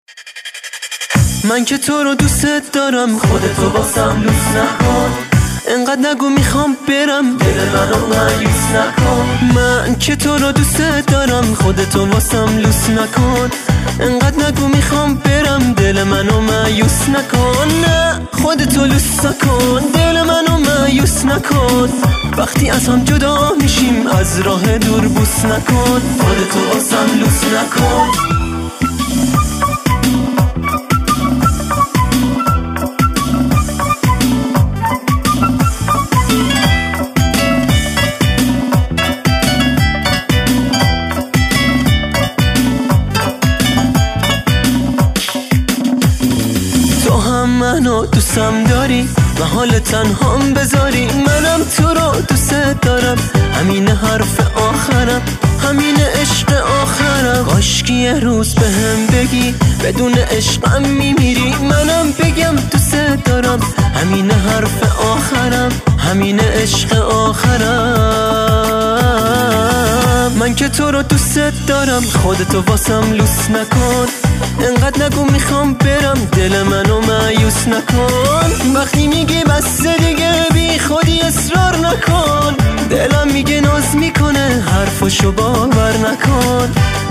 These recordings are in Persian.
من که تو رو دوست دارم، خودتو واسم لوس نکن. انقدر نگو میخوام برم، دل منو مایوس نکن. من که تو رو دوست دارم، خودتو واسم لوس نکن. انقدر نگو میخوام برم، دل منو مایوس نکن. نه خودتو لوس نکن، دل منو مایوس نکن. وقتی از هم جدا میشیم، از راه دور بوس نکن. خودتو واسم لوس نکن. منو دوستم داری و حال تنهام بذاری. منم تو رو دوست دارم، همین حرف آخرم، همین عشق آخرم. کاشکی یه روز بهم بگی بدون عشقم میمیری. منم بگم دوست دارم، همین حرف آخرم، همین عشق آخرم. من که تو رو دوست دارم، خودتو واسم لوس نکن. انقدر نگو میخوام برم، دل منو مایوس نکن. وقتی میگی بس دیگه، بی خودی اصرار نکن. دلم میگه ناز میکنه، حرفشو باور نکن.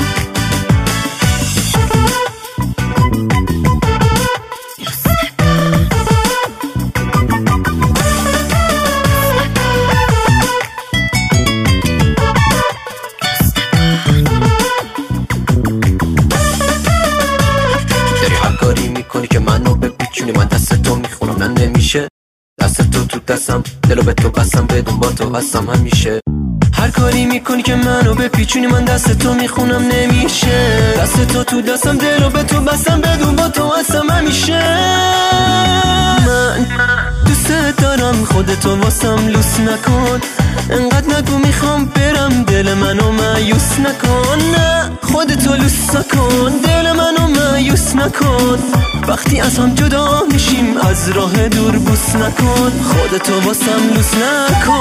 کنی که منو بپیچونی، من دست تو میخونم نه نمیشه. دست تو دستم، دلو به تو بستم، بدون با تو هستم همیشه. هر کاری میکنی که منو بپیچونی، من دست تو میخونم نمیشه. دست تو دستم، دلو به تو بستم، بدون با تو هستم همیشه. من دوست دارم، خودتو واسم لوس نکن. انقدر نگو میخوام برم، دل منو مایوس نکن. نه خودتو لوس نکن، دل منو مایوس نکن. وقتی از هم جدا میشیم، از راه دور بوس نکن. خودتو واسم لوس نکن.